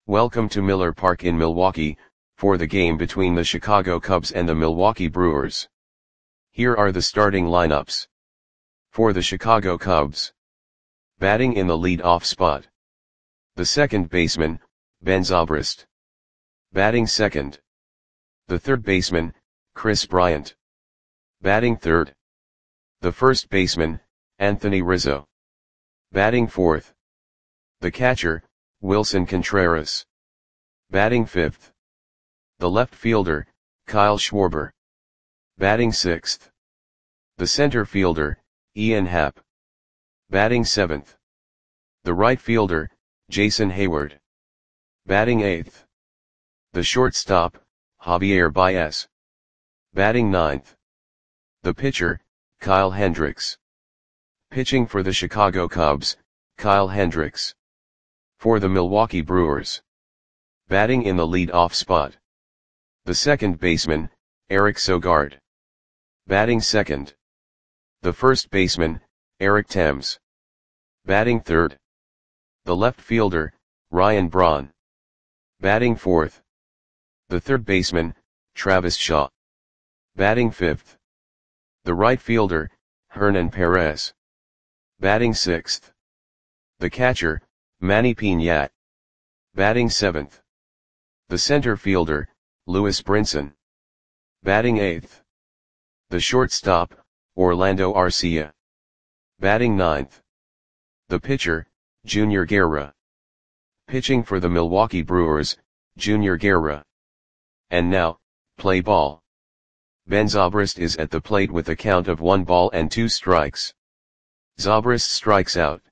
Welcome to Miller Park in Milwaukee, for the game between the Chicago Cubs and the Milwaukee Brewers. Here are the starting lineups. For the Chicago Cubs. Batting in the lead-off spot. The second baseman, Ben Zobrist. Batting second. The third baseman, Kris Bryant. Batting third. The first baseman, Anthony Rizzo. Batting fourth. The catcher, Willson Contreras. Batting fifth. The left fielder, Kyle Schwarber. Batting sixth. The center fielder, Ian Happ. Batting seventh. The right fielder, Jason Heyward. Batting eighth. The shortstop, Javier Baez. Batting ninth. The pitcher, Kyle Hendricks. Pitching for the Chicago Cubs, Kyle Hendricks. For the Milwaukee Brewers. Batting in the lead-off spot. The second baseman, Eric Sogard. Batting second. The first baseman, Eric Thames. Batting third. The left fielder, Ryan Braun. Batting fourth. The third baseman, Travis Shaw. Batting fifth. The right fielder, Hernan Perez. Batting sixth. The catcher, Manny Piñat. Batting seventh. The center fielder, Lewis Brinson. Batting eighth. The shortstop, Orlando Arcia. Batting ninth. The pitcher, Junior Guerra. Pitching for the Milwaukee Brewers, Junior Guerra. And now, play ball. Ben Zobrist is at the plate with a count of 1 ball and 2 strikes. Zobrist strikes out.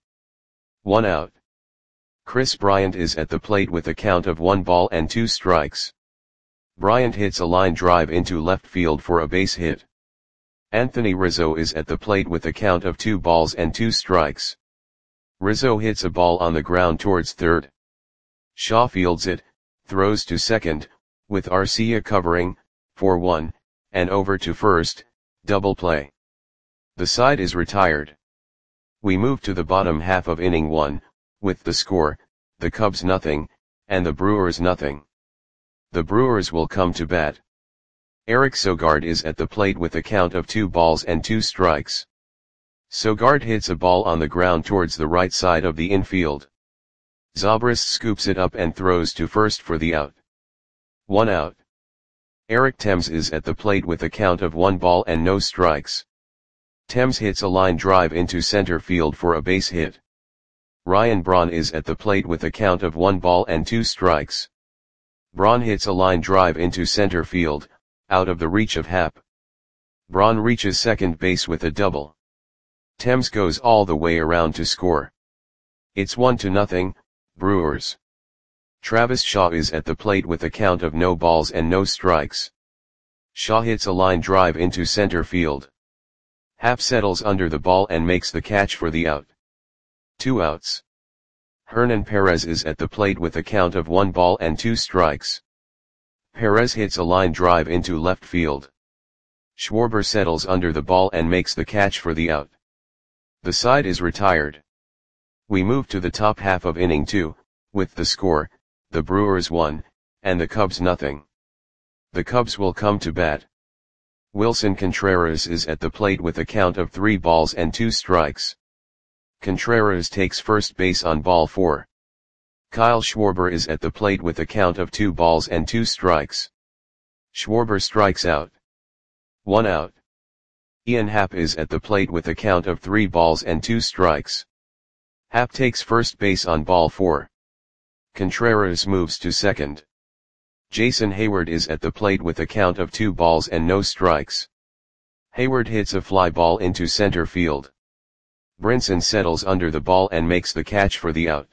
1 out. Kris Bryant is at the plate with a count of 1 ball and 2 strikes. Bryant hits a line drive into left field for a base hit. Anthony Rizzo is at the plate with a count of 2 balls and 2 strikes. Rizzo hits a ball on the ground towards third. Shaw fields it, throws to second, with Arcia covering, for 1, and over to first, double play. The side is retired. We move to the bottom half of inning 1, with the score, the Cubs nothing, and the Brewers nothing. The Brewers will come to bat. Eric Sogard is at the plate with a count of 2 balls and 2 strikes. Sogard hits a ball on the ground towards the right side of the infield. Zobrist scoops it up and throws to first for the out. 1 out. Eric Thames is at the plate with a count of 1 ball and no strikes. Thames hits a line drive into center field for a base hit. Ryan Braun is at the plate with a count of 1 ball and 2 strikes. Braun hits a line drive into center field, out of the reach of Happ. Braun reaches second base with a double. Thames goes all the way around to score. It's 1-0, Brewers. Travis Shaw is at the plate with a count of no balls and no strikes. Shaw hits a line drive into center field. Happ settles under the ball and makes the catch for the out. 2 outs. Hernan Perez is at the plate with a count of 1 ball and 2 strikes. Perez hits a line drive into left field. Schwarber settles under the ball and makes the catch for the out. The side is retired. We move to the top half of inning 2, with the score, the Brewers 1, and the Cubs nothing. The Cubs will come to bat. Willson Contreras is at the plate with a count of 3 balls and 2 strikes. Contreras takes first base on ball 4. Kyle Schwarber is at the plate with a count of 2 balls and 2 strikes. Schwarber strikes out. 1 out. Ian Happ is at the plate with a count of 3 balls and 2 strikes. Happ takes first base on ball 4. Contreras moves to second. Jason Heyward is at the plate with a count of 2 balls and no strikes. Heyward hits a fly ball into center field. Brinson settles under the ball and makes the catch for the out.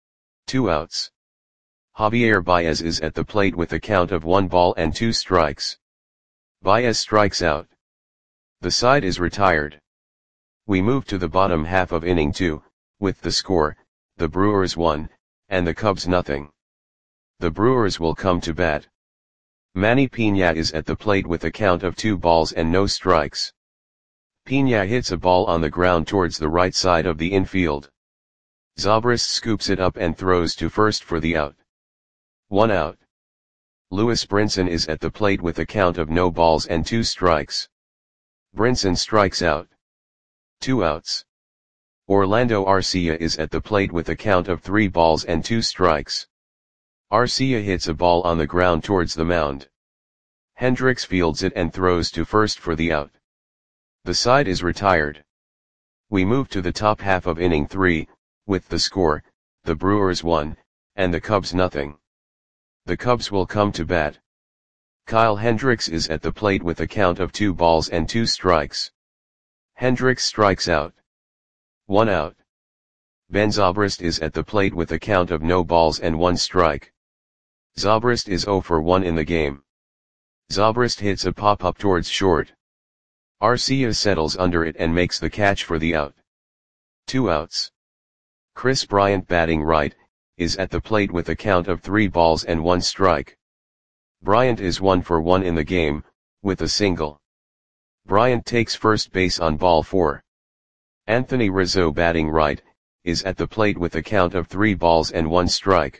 2 outs. Javier Baez is at the plate with a count of 1 ball and 2 strikes. Baez strikes out. The side is retired. We move to the bottom half of inning 2, with the score, the Brewers 1, and the Cubs nothing. The Brewers will come to bat. Manny Piñat is at the plate with a count of 2 balls and no strikes. Piñat hits a ball on the ground towards the right side of the infield. Zobrist scoops it up and throws to first for the out. 1 out. Lewis Brinson is at the plate with a count of no balls and 2 strikes. Brinson strikes out. 2 outs. Orlando Arcia is at the plate with a count of 3 balls and 2 strikes. Arcia hits a ball on the ground towards the mound. Hendricks fields it and throws to first for the out. The side is retired. We move to the top half of inning 3, with the score, the Brewers 1, and the Cubs nothing. The Cubs will come to bat. Kyle Hendricks is at the plate with a count of 2 balls and 2 strikes. Hendricks strikes out. 1 out. Ben Zobrist is at the plate with a count of no balls and 1 strike. Zobrist is 0 for 1 in the game. Zobrist hits a pop-up towards short. Arcia settles under it and makes the catch for the out. 2 outs. Chris Bryant, batting right, is at the plate with a count of 3 balls and 1 strike. Bryant is 1 for 1 in the game, with a single. Bryant takes first base on ball 4. Anthony Rizzo, batting right, is at the plate with a count of 3 balls and 1 strike.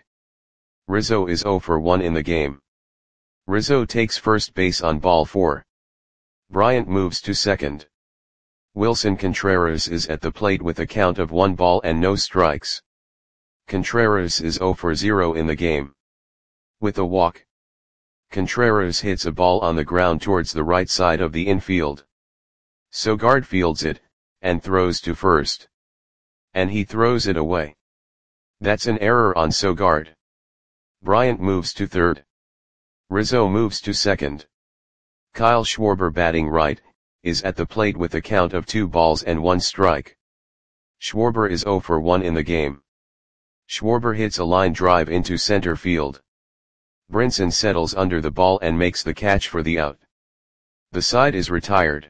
Rizzo is 0 for 1 in the game. Rizzo takes first base on ball 4. Bryant moves to second. Wilson Contreras is at the plate with a count of 1 ball and no strikes. Contreras is 0 for 0 in the game. With a walk, Contreras hits a ball on the ground towards the right side of the infield. Sogard fields it, and throws to first. And he throws it away. That's an error on Sogard. Bryant moves to third. Rizzo moves to second. Kyle Schwarber, batting right, is at the plate with a count of 2 balls and 1 strike. Schwarber is 0 for 1 in the game. Schwarber hits a line drive into center field. Brinson settles under the ball and makes the catch for the out. The side is retired.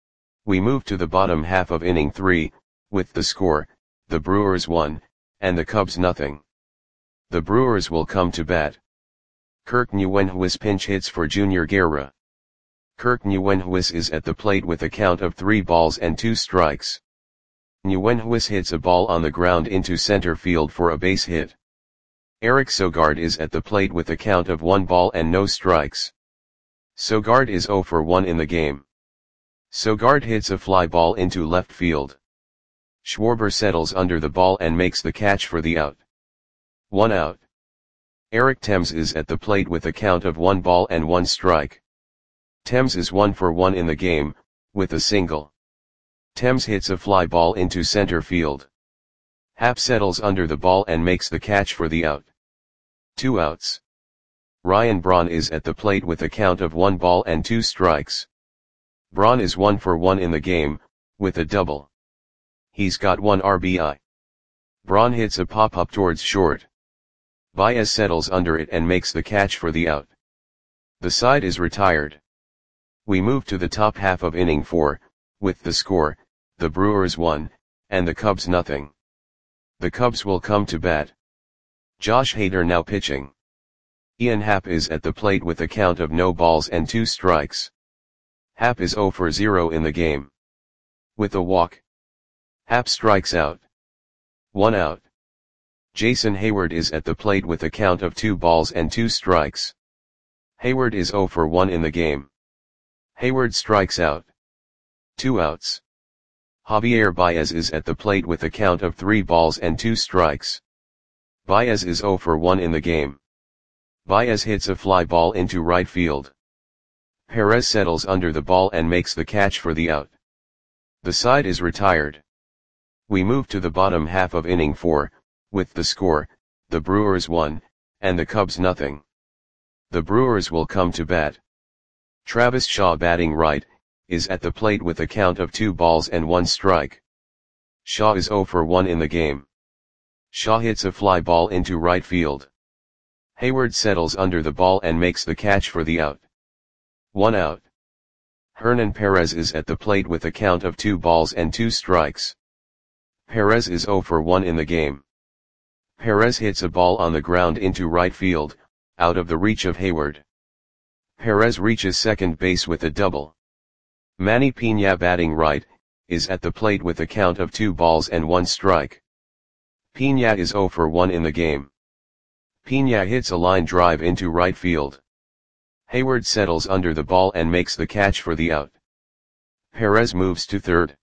We move to the bottom half of inning 3, with the score, the Brewers 1, and the Cubs nothing. The Brewers will come to bat. Kirk Nieuwenhuis pinch hits for Junior Guerra. Kirk Nieuwenhuis is at the plate with a count of 3 balls and 2 strikes. Nieuwenhuis hits a ball on the ground into center field for a base hit. Eric Sogard is at the plate with a count of 1 ball and no strikes. Sogard is 0 for 1 in the game. Sogard hits a fly ball into left field. Schwarber settles under the ball and makes the catch for the out. 1 out. Eric Thames is at the plate with a count of 1 ball and 1 strike. Thames is 1 for 1 in the game, with a single. Thames hits a fly ball into center field. Happ settles under the ball and makes the catch for the out. 2 outs. Ryan Braun is at the plate with a count of 1 ball and 2 strikes. Braun is 1 for 1 in the game, with a double. He's got 1 RBI. Braun hits a pop-up towards short. Baez settles under it and makes the catch for the out. The side is retired. We move to the top half of inning 4, with the score, the Brewers 1, and the Cubs nothing. The Cubs will come to bat. Josh Hader now pitching. Ian Happ is at the plate with a count of no balls and 2 strikes. Happ is 0 for 0 in the game. With a walk, Happ strikes out. 1 out. Jason Hayward is at the plate with a count of 2 balls and 2 strikes. Hayward is 0 for 1 in the game. Hayward strikes out. 2 outs. Javier Baez is at the plate with a count of 3 balls and 2 strikes. Baez is 0 for 1 in the game. Baez hits a fly ball into right field. Perez settles under the ball and makes the catch for the out. The side is retired. We move to the bottom half of inning 4, with the score, the Brewers 1, and the Cubs nothing. The Brewers will come to bat. Travis Shaw, batting right, is at the plate with a count of 2 balls and 1 strike. Shaw is 0 for 1 in the game. Shaw hits a fly ball into right field. Hayward settles under the ball and makes the catch for the out. 1 out. Hernan Perez is at the plate with a count of 2 balls and 2 strikes. Perez is 0 for 1 in the game. Perez hits a ball on the ground into right field, out of the reach of Hayward. Perez reaches second base with a double. Manny Piña, batting right, is at the plate with a count of 2 balls and 1 strike. Piña is 0 for 1 in the game. Pena hits a line drive into right field. Hayward settles under the ball and makes the catch for the out. Perez moves to third.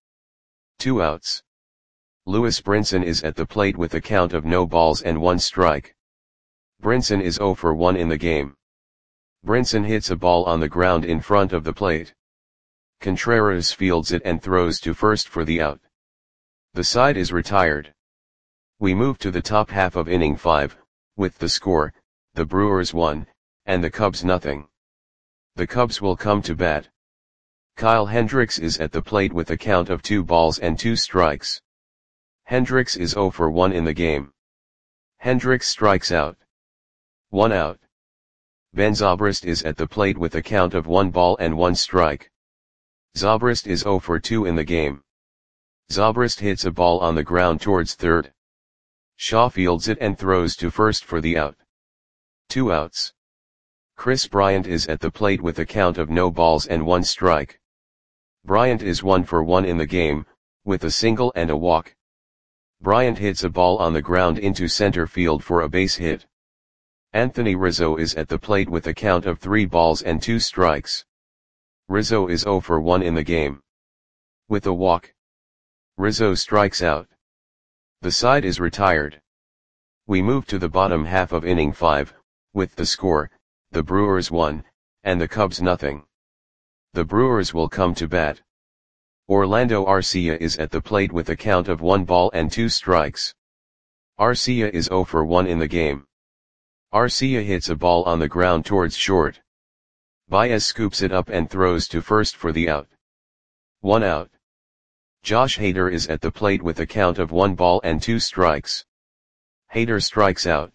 2 outs. Lewis Brinson is at the plate with a count of no balls and 1 strike. Brinson is 0 for 1 in the game. Brinson hits a ball on the ground in front of the plate. Contreras fields it and throws to first for the out. The side is retired. We move to the top half of inning 5, with the score, the Brewers 1, and the Cubs nothing. The Cubs will come to bat. Kyle Hendricks is at the plate with a count of 2 balls and 2 strikes. Hendricks is 0 for 1 in the game. Hendricks strikes out. 1 out. Ben Zobrist is at the plate with a count of 1 ball and 1 strike. Zobrist is 0 for 2 in the game. Zobrist hits a ball on the ground towards third. Shaw fields it and throws to first for the out. 2 outs. Chris Bryant is at the plate with a count of no balls and 1 strike. Bryant is 1 for 1 in the game, with a single and a walk. Bryant hits a ball on the ground into center field for a base hit. Anthony Rizzo is at the plate with a count of 3 balls and 2 strikes. Rizzo is 0 for 1 in the game. With a walk, Rizzo strikes out. The side is retired. We move to the bottom half of inning 5, with the score, the Brewers 1, and the Cubs nothing. The Brewers will come to bat. Orlando Arcia is at the plate with a count of 1 ball and 2 strikes. Arcia is 0 for 1 in the game. Arcia hits a ball on the ground towards short. Baez scoops it up and throws to first for the out. 1 out. Josh Hader is at the plate with a count of 1 ball and 2 strikes. Hader strikes out.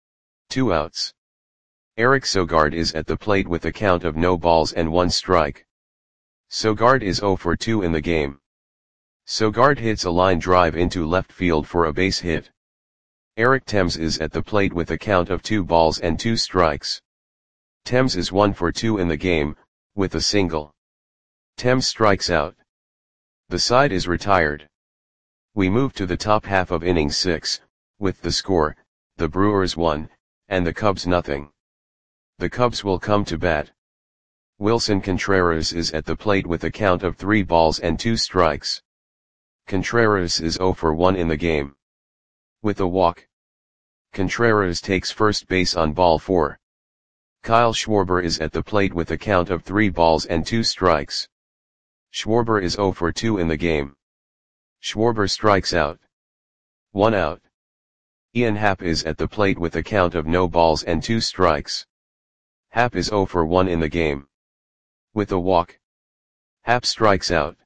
2 outs. Eric Sogard is at the plate with a count of no balls and 1 strike. Sogard is 0 for 2 in the game. Sogard hits a line drive into left field for a base hit. Eric Thames is at the plate with a count of 2 balls and 2 strikes. Thames is 1 for 2 in the game, with a single. Thames strikes out. The side is retired. We move to the top half of inning 6, with the score, the Brewers 1, and the Cubs nothing. The Cubs will come to bat. Wilson Contreras is at the plate with a count of 3 balls and 2 strikes. Contreras is 0 for 1 in the game. With a walk, Contreras takes first base on ball 4. Kyle Schwarber is at the plate with a count of 3 balls and 2 strikes. Schwarber is 0 for 2 in the game. Schwarber strikes out. 1 out. Ian Happ is at the plate with a count of no balls and 2 strikes. Happ is 0 for 1 in the game. With a walk, Happ strikes out.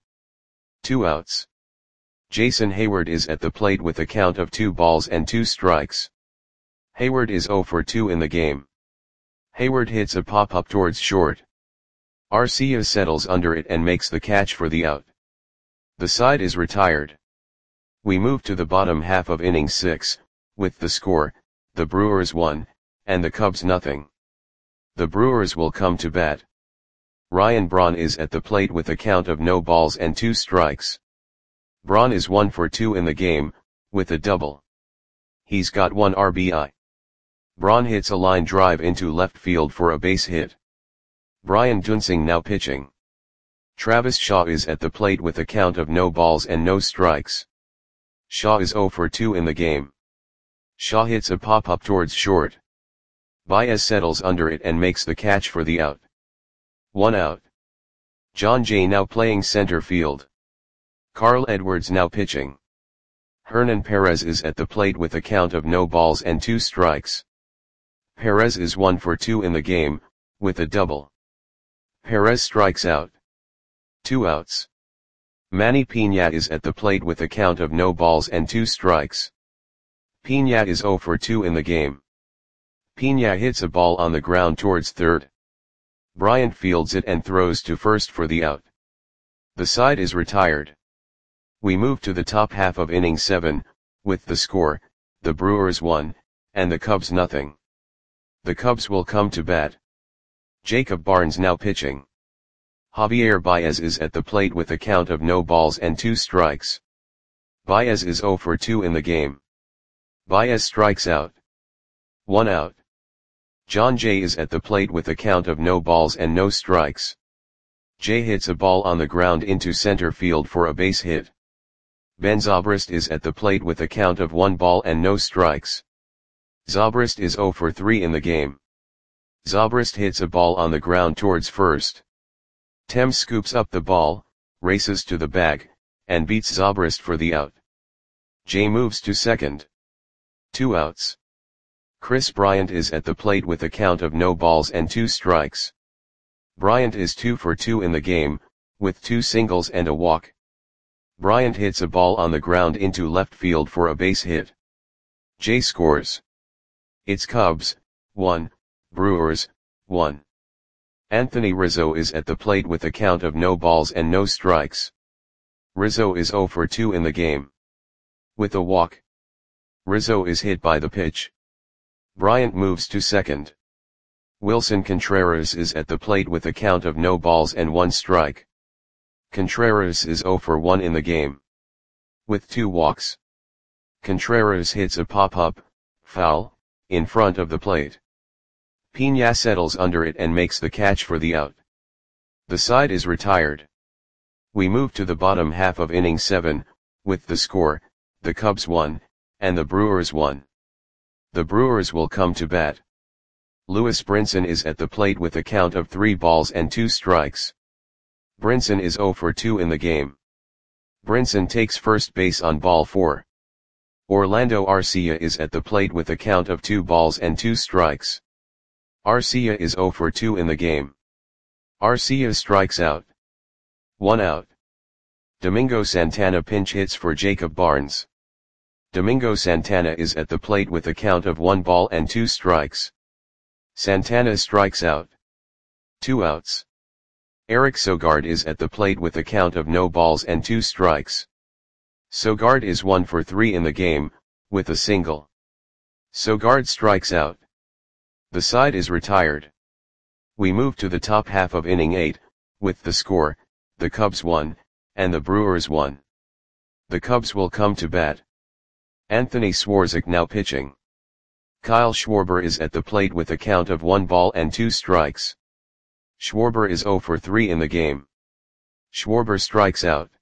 2 outs. Jason Hayward is at the plate with a count of 2 balls and 2 strikes. Hayward is 0 for 2 in the game. Hayward hits a pop-up towards short. Arcia settles under it and makes the catch for the out. The side is retired. We move to the bottom half of inning 6, with the score, the Brewers 1, and the Cubs nothing. The Brewers will come to bat. Ryan Braun is at the plate with a count of no balls and 2 strikes. Braun is 1 for 2 in the game, with a double. He's got 1 RBI. Braun hits a line drive into left field for a base hit. Brian Duensing now pitching. Travis Shaw is at the plate with a count of no balls and no strikes. Shaw is 0 for 2 in the game. Shaw hits a pop-up towards short. Baez settles under it and makes the catch for the out. 1 out. John Jay now playing center field. Carl Edwards now pitching. Hernan Perez is at the plate with a count of no balls and 2 strikes. Perez is 1 for 2 in the game, with a double. Perez strikes out. 2 outs. Manny Piña is at the plate with a count of no balls and 2 strikes. Piña is 0 for 2 in the game. Piña hits a ball on the ground towards third. Bryant fields it and throws to first for the out. The side is retired. We move to the top half of inning 7, with the score, the Brewers 1, and the Cubs nothing. The Cubs will come to bat. Jacob Barnes now pitching. Javier Baez is at the plate with a count of no balls and 2 strikes. Baez is 0 for 2 in the game. Baez strikes out. 1 out. John Jay is at the plate with a count of no balls and no strikes. Jay hits a ball on the ground into center field for a base hit. Ben Zobrist is at the plate with a count of 1 ball and no strikes. Zobrist is 0 for 3 in the game. Zobrist hits a ball on the ground towards first. Thames scoops up the ball, races to the bag, and beats Zobrist for the out. Jay moves to second. 2 outs. Chris Bryant is at the plate with a count of no balls and 2 strikes. Bryant is 2 for 2 in the game, with 2 singles and a walk. Bryant hits a ball on the ground into left field for a base hit. Jay scores. It's Cubs, 1, Brewers, 1. Anthony Rizzo is at the plate with a count of no balls and no strikes. Rizzo is 0 for 2 in the game. With a walk. Rizzo is hit by the pitch. Bryant moves to second. Wilson Contreras is at the plate with a count of no balls and 1 strike. Contreras is 0 for 1 in the game. With 2 walks. Contreras hits a pop-up, foul, in front of the plate. Piña settles under it and makes the catch for the out. The side is retired. We move to the bottom half of inning 7, with the score, the Cubs 1, and the Brewers 1. The Brewers will come to bat. Lewis Brinson is at the plate with a count of 3 balls and 2 strikes. Brinson is 0 for 2 in the game. Brinson takes first base on ball 4. Orlando Arcia is at the plate with a count of 2 balls and 2 strikes. Arcia is 0 for 2 in the game. Arcia strikes out. 1 out. Domingo Santana pinch hits for Jacob Barnes. Domingo Santana is at the plate with a count of 1 ball and 2 strikes. Santana strikes out. 2 outs. Eric Sogard is at the plate with a count of no balls and 2 strikes. Sogard is 1 for 3 in the game, with a single. Sogard strikes out. The side is retired. We move to the top half of inning 8, with the score, the Cubs 1, and the Brewers 1. The Cubs will come to bat. Anthony Swarzak now pitching. Kyle Schwarber is at the plate with a count of 1 ball and 2 strikes. Schwarber is 0 for 3 in the game. Schwarber strikes out.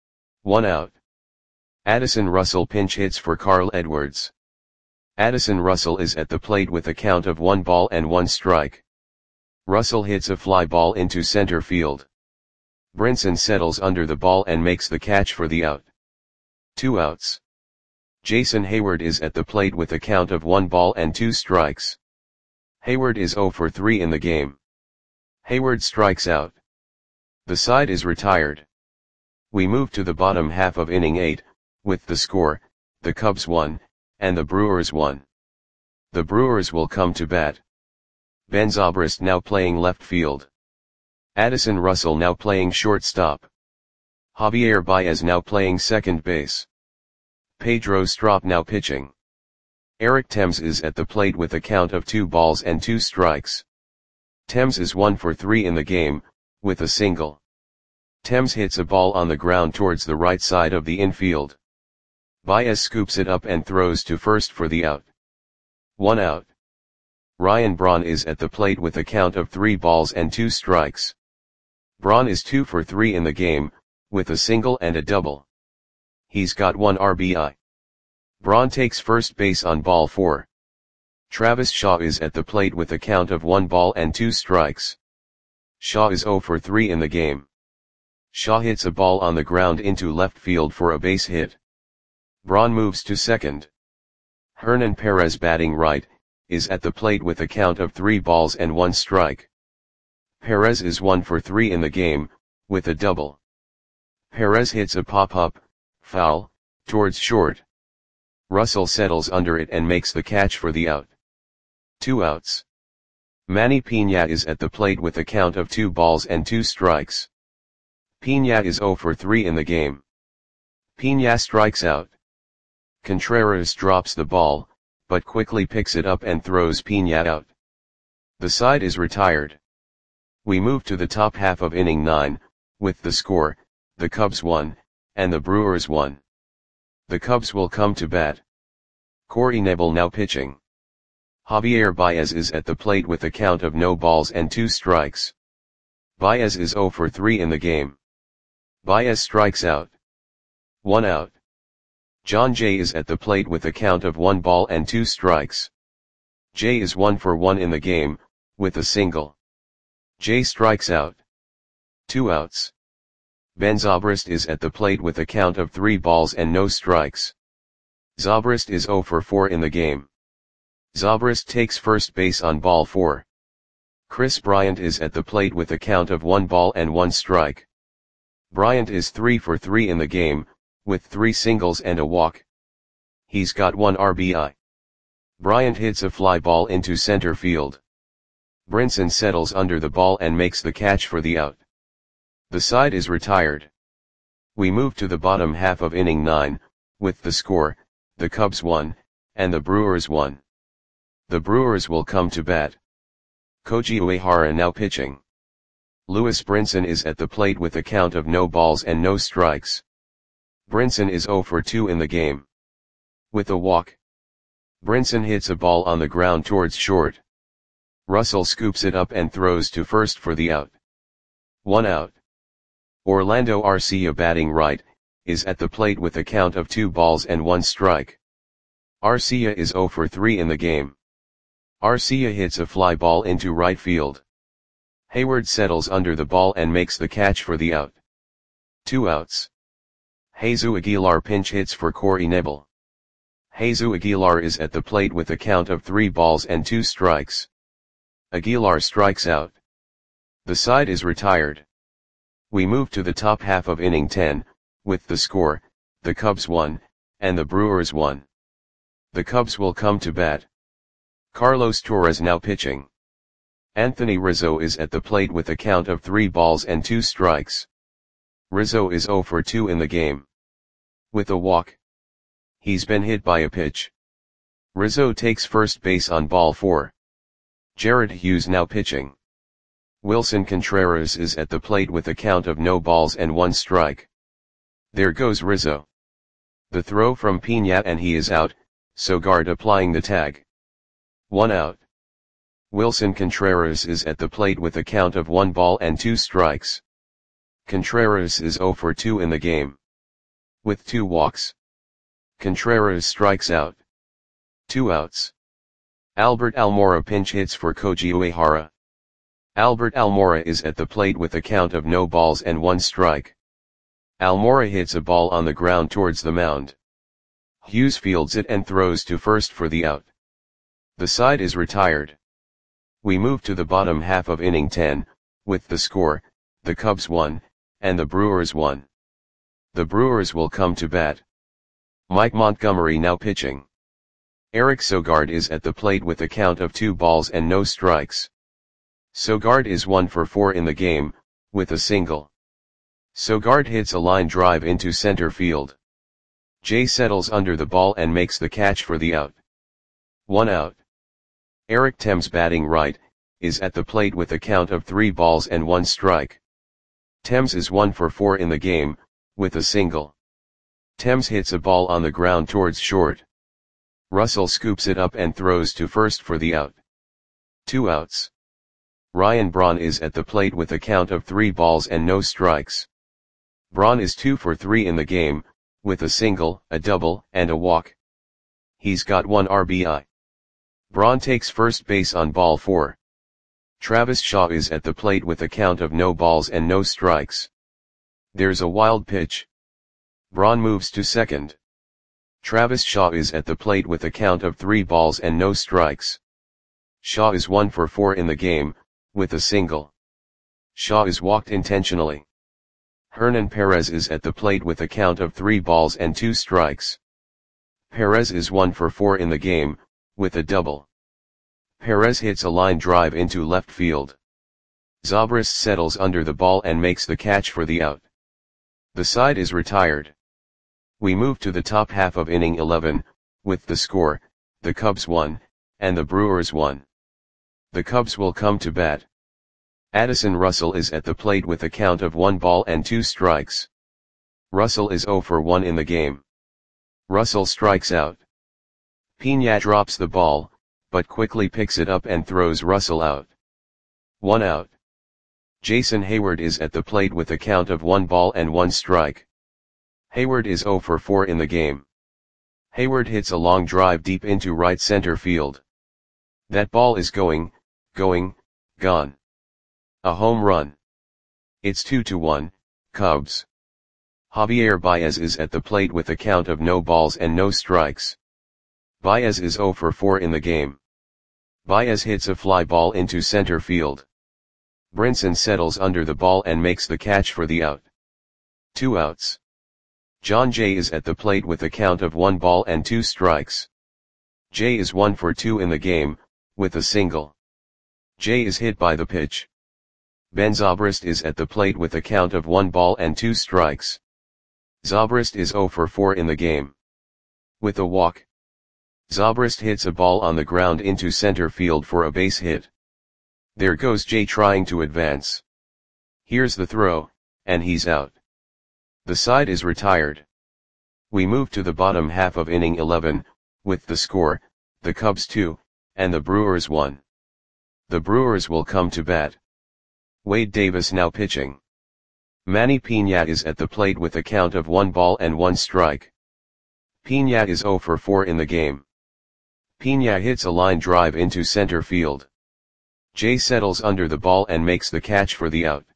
1 out. Addison Russell pinch hits for Carl Edwards. Addison Russell is at the plate with a count of 1 ball and 1 strike. Russell hits a fly ball into center field. Brinson settles under the ball and makes the catch for the out. 2 outs. Jason Hayward is at the plate with a count of 1 ball and 2 strikes. Hayward is 0 for 3 in the game. Hayward strikes out. The side is retired. We move to the bottom half of inning 8, with the score, the Cubs 1, and the Brewers 1. The Brewers will come to bat. Ben Zobrist now playing left field. Addison Russell now playing shortstop. Javier Baez now playing second base. Pedro Strop now pitching. Eric Thames is at the plate with a count of 2 balls and 2 strikes. Thames is 1 for 3 in the game, with a single. Thames hits a ball on the ground towards the right side of the infield. Baez scoops it up and throws to first for the out. 1 out. Ryan Braun is at the plate with a count of 3 balls and 2 strikes. Braun is 2 for 3 in the game, with a single and a double. He's got 1 RBI. Braun takes first base on ball 4. Travis Shaw is at the plate with a count of 1 ball and 2 strikes. Shaw is 0 for 3 in the game. Shaw hits a ball on the ground into left field for a base hit. Braun moves to second. Hernan Perez batting right, is at the plate with a count of 3 balls and 1 strike. Perez is 1 for 3 in the game, with a double. Perez hits a pop-up, foul, towards short. Russell settles under it and makes the catch for the out. 2 outs. Manny Piña is at the plate with a count of 2 balls and 2 strikes. Piña is 0 for 3 in the game. Piña strikes out. Contreras drops the ball, but quickly picks it up and throws Piña out. The side is retired. We move to the top half of inning 9, with the score, the Cubs 1, and the Brewers 1. The Cubs will come to bat. Corey Knebel now pitching. Javier Baez is at the plate with a count of no balls and 2 strikes. Baez is 0 for 3 in the game. Baez strikes out. 1 out. John Jay is at the plate with a count of 1 ball and 2 strikes. Jay is 1 for 1 in the game, with a single. Jay strikes out. 2 outs. Ben Zobrist is at the plate with a count of 3 balls and no strikes. Zobrist is 0 for 4 in the game. Zobrist takes first base on ball 4. Chris Bryant is at the plate with a count of 1 ball and 1 strike. Bryant is 3 for 3 in the game, with 3 singles and a walk. He's got 1 RBI. Bryant hits a fly ball into center field. Brinson settles under the ball and makes the catch for the out. The side is retired. We move to the bottom half of inning 9, with the score, the Cubs 1, and the Brewers 1. The Brewers will come to bat. Koji Uehara now pitching. Lewis Brinson is at the plate with a count of no balls and no strikes. Brinson is 0 for 2 in the game. With a walk. Brinson hits a ball on the ground towards short. Russell scoops it up and throws to first for the out. 1 out. Orlando Arcia, batting right, is at the plate with a count of 2 balls and 1 strike. Arcia is 0 for 3 in the game. Arcia hits a fly ball into right field. Hayward settles under the ball and makes the catch for the out. 2 outs. Jesus Aguilar pinch hits for Corey Knebel. Jesus Aguilar is at the plate with a count of 3 balls and 2 strikes. Aguilar strikes out. The side is retired. We move to the top half of inning 10, with the score, the Cubs 1, and the Brewers 1. The Cubs will come to bat. Carlos Torres now pitching. Anthony Rizzo is at the plate with a count of 3 balls and 2 strikes. Rizzo is 0 for 2 in the game. With a walk. He's been hit by a pitch. Rizzo takes first base on ball 4. Jared Hughes now pitching. Wilson Contreras is at the plate with a count of no balls and 1 strike. There goes Rizzo. The throw from Pina and he is out, Sogard applying the tag. 1 out. Wilson Contreras is at the plate with a count of 1 ball and 2 strikes. Contreras is 0 for 2 in the game. With 2 walks. Contreras strikes out. 2 outs. Albert Almora pinch hits for Koji Uehara. Albert Almora is at the plate with a count of no balls and 1 strike. Almora hits a ball on the ground towards the mound. Hughes fields it and throws to first for the out. The side is retired. We move to the bottom half of inning 10, with the score, the Cubs 1, and the Brewers 1. The Brewers will come to bat. Mike Montgomery now pitching. Eric Sogard is at the plate with a count of 2 balls and no strikes. Sogard is 1 for 4 in the game, with a single. Sogard hits a line drive into center field. Jay settles under the ball and makes the catch for the out. 1 out. Eric Thames, batting right, is at the plate with a count of 3 balls and 1 strike. Thames is 1 for 4 in the game, with a single. Thames hits a ball on the ground towards short. Russell scoops it up and throws to first for the out. 2 outs. Ryan Braun is at the plate with a count of 3 balls and no strikes. Braun is 2 for 3 in the game, with a single, a double, and a walk. He's got 1 RBI. Braun takes first base on ball 4. Travis Shaw is at the plate with a count of no balls and no strikes. There's a wild pitch. Braun moves to second. Travis Shaw is at the plate with a count of 3 balls and no strikes. Shaw is 1 for 4 in the game, with a single. Shaw is walked intentionally. Hernan Perez is at the plate with a count of 3 balls and 2 strikes. Perez is 1 for 4 in the game, with a double. Perez hits a line drive into left field. Zobrist settles under the ball and makes the catch for the out. The side is retired. We move to the top half of inning 11, with the score, the Cubs 1, and the Brewers 1. The Cubs will come to bat. Addison Russell is at the plate with a count of 1 ball and 2 strikes. Russell is 0 for 1 in the game. Russell strikes out. Pina drops the ball, but quickly picks it up and throws Russell out. 1 out. Jason Heyward is at the plate with a count of 1 ball and 1 strike. Heyward is 0 for 4 in the game. Heyward hits a long drive deep into right center field. That ball is gone. A home run. It's 2-1, Cubs. Javier Baez is at the plate with a count of no balls and no strikes. Baez is 0 for 4 in the game. Baez hits a fly ball into center field. Brinson settles under the ball and makes the catch for the out. 2 outs. Jon Jay is at the plate with a count of 1 ball and 2 strikes. Jay is 1 for 2 in the game, with a single. Jay is hit by the pitch. Ben Zobrist is at the plate with a count of 1 ball and 2 strikes. Zobrist is 0 for 4 in the game. With a walk. Zobrist hits a ball on the ground into center field for a base hit. There goes Jay trying to advance. Here's the throw, and he's out. The side is retired. We move to the bottom half of inning 11, with the score, the Cubs 2, and the Brewers 1. The Brewers will come to bat. Wade Davis now pitching. Manny Piña is at the plate with a count of 1 ball and 1 strike. Piña is 0 for 4 in the game. Piña hits a line drive into center field. Jay settles under the ball and makes the catch for the out.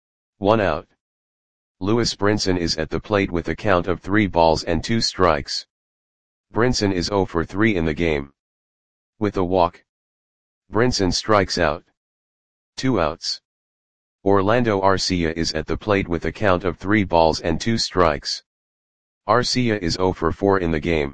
1 out. Lewis Brinson is at the plate with a count of 3 balls and 2 strikes. Brinson is 0 for 3 in the game. With a walk. Brinson strikes out. 2 outs. Orlando Arcia is at the plate with a count of 3 balls and 2 strikes. Arcia is 0 for 4 in the game.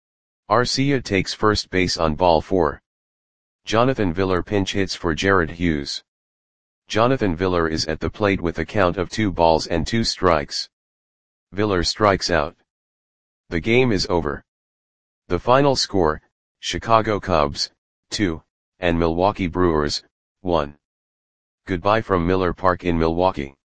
Arcia takes first base on ball 4. Jonathan Villar pinch hits for Jared Hughes. Jonathan Villar is at the plate with a count of 2 balls and 2 strikes. Villar strikes out. The game is over. The final score, Chicago Cubs, 2, and Milwaukee Brewers, 1. Goodbye from Miller Park in Milwaukee.